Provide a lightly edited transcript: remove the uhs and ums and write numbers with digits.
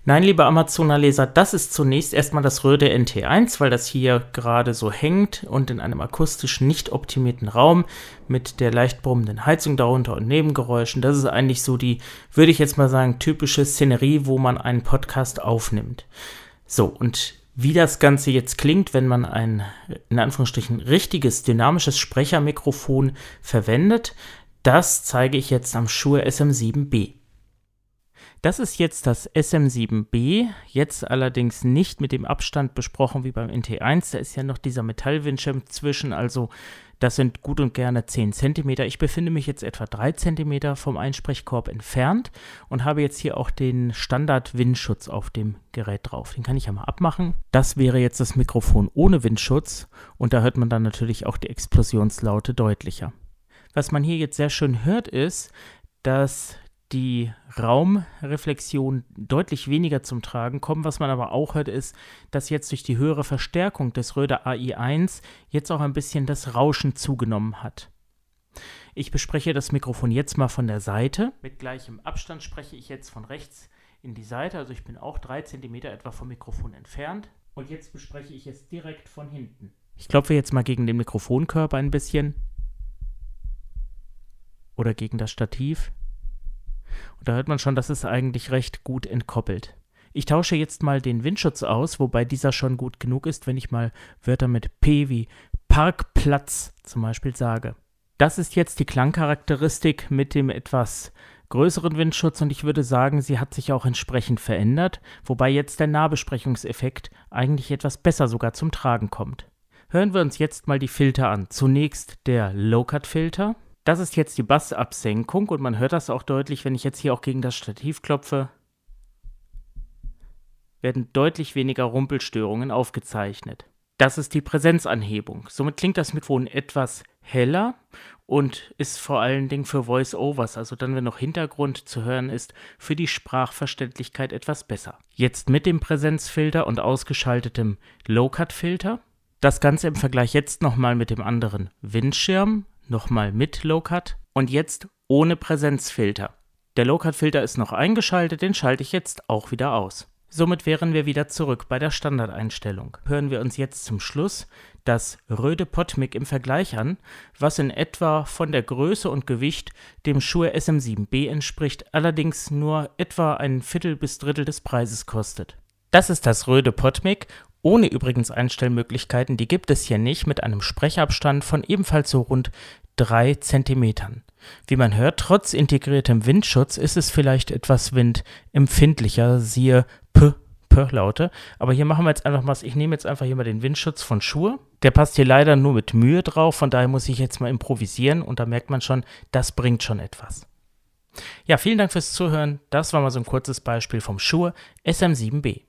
Nein, lieber Amazoner-Leser, das ist zunächst erstmal das Rode NT1, weil das hier gerade so hängt und in einem akustisch nicht optimierten Raum mit der leicht brummenden Heizung darunter und Nebengeräuschen. Das ist eigentlich so die, würde ich jetzt mal sagen, typische Szenerie, wo man einen Podcast aufnimmt. So, und wie das Ganze jetzt klingt, wenn man ein, in Anführungsstrichen, richtiges, dynamisches Sprechermikrofon verwendet, das zeige ich jetzt am Shure SM7B. Das ist jetzt das SM7B, jetzt allerdings nicht mit dem Abstand besprochen wie beim NT1, da ist ja noch dieser Metallwindschirm zwischen, also das sind gut und gerne 10 cm. Ich befinde mich jetzt etwa 3 cm vom Einsprechkorb entfernt und habe jetzt hier auch den Standard-Windschutz auf dem Gerät drauf. Den kann ich ja mal abmachen. Das wäre jetzt das Mikrofon ohne Windschutz und da hört man dann natürlich auch die Explosionslaute deutlicher. Was man hier jetzt sehr schön hört ist, dass die Raumreflexion deutlich weniger zum Tragen kommt. Was man aber auch hört, ist, dass jetzt durch die höhere Verstärkung des Rode AI1 jetzt auch ein bisschen das Rauschen zugenommen hat. Ich bespreche das Mikrofon jetzt mal von der Seite. Mit gleichem Abstand spreche ich jetzt von rechts in die Seite, also ich bin auch 3 cm etwa vom Mikrofon entfernt. Und jetzt bespreche ich es direkt von hinten. Ich klopfe jetzt mal gegen den Mikrofonkörper ein bisschen. Oder gegen das Stativ. Und da hört man schon, dass es eigentlich recht gut entkoppelt. Ich tausche jetzt mal den Windschutz aus, wobei dieser schon gut genug ist, wenn ich mal Wörter mit P wie Parkplatz zum Beispiel sage. Das ist jetzt die Klangcharakteristik mit dem etwas größeren Windschutz und ich würde sagen, sie hat sich auch entsprechend verändert, wobei jetzt der Nahbesprechungseffekt eigentlich etwas besser sogar zum Tragen kommt. Hören wir uns jetzt mal die Filter an. Zunächst der Low-Cut-Filter. Das ist jetzt die Bassabsenkung und man hört das auch deutlich, wenn ich jetzt hier auch gegen das Stativ klopfe, werden deutlich weniger Rumpelstörungen aufgezeichnet. Das ist die Präsenzanhebung. Somit klingt das Mikrofon etwas heller und ist vor allen Dingen für Voice-Overs, also dann, wenn noch Hintergrund zu hören ist, für die Sprachverständlichkeit etwas besser. Jetzt mit dem Präsenzfilter und ausgeschaltetem Low-Cut-Filter. Das Ganze im Vergleich jetzt nochmal mit dem anderen Windschirm. Nochmal mit Low-Cut und jetzt ohne Präsenzfilter. Der Low-Cut-Filter ist noch eingeschaltet, den schalte ich jetzt auch wieder aus. Somit wären wir wieder zurück bei der Standardeinstellung. Hören wir uns jetzt zum Schluss das Rode PodMic im Vergleich an, was in etwa von der Größe und Gewicht dem Shure SM7B entspricht, allerdings nur etwa ein Viertel bis Drittel des Preises kostet. Das ist das Rode PodMic. Ohne übrigens Einstellmöglichkeiten, die gibt es hier nicht, mit einem Sprechabstand von ebenfalls so rund 3 cm. Wie man hört, trotz integriertem Windschutz ist es vielleicht etwas windempfindlicher, siehe P-Laute. Aber hier machen wir jetzt einfach mal, ich nehme jetzt einfach hier mal den Windschutz von Shure. Der passt hier leider nur mit Mühe drauf, von daher muss ich jetzt mal improvisieren und da merkt man schon, das bringt schon etwas. Ja, vielen Dank fürs Zuhören. Das war mal so ein kurzes Beispiel vom Shure SM7B.